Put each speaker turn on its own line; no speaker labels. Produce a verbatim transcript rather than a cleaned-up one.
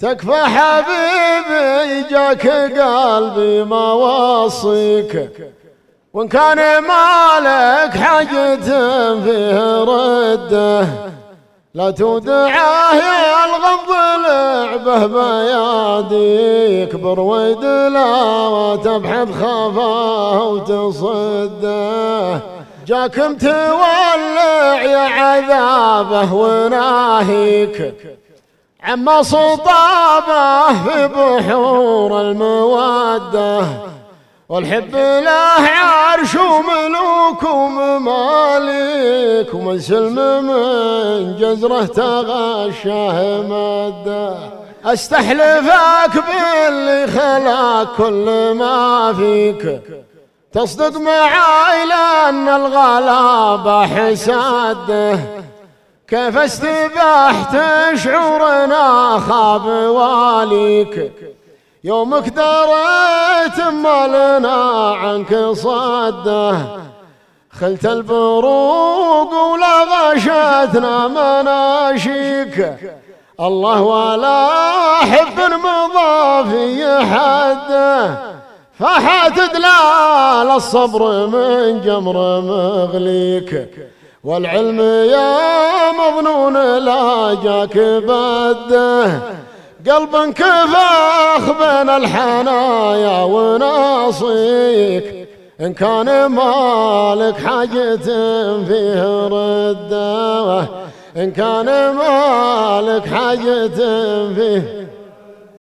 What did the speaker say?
تكفى حبيبي جاك قلبي ما وصيك، وإن كان مالك حاجة فيه رده، لا تودعه يا الغض لعبه بياديك، برويد لا وتبحث خفاه وتصده، جاك متولع يا عذابه وناهيك، عما صطابه في بحور الموده، والحب له عرش وملوك ومماليك، ومن سلم من جزره تغشاه مده، استحلفك باللي خلاك كل ما فيك، تصدق معاي لأن الغلابة حساده، كيف استباحت شعورنا خاب واليك، يومك دريت ما لنا عنك صده، خلت البروق ولا غشتنا مناشيك، الله ولا حب مضى في حده، فحات دلال الصبر من جمر مغليك، والعلم يا مظنون لا جاك بده، قلب انكفاخ بين الحنايا وناصيك، إن كان مالك حاجة فيه رده، إن كان مالك حاجة فيه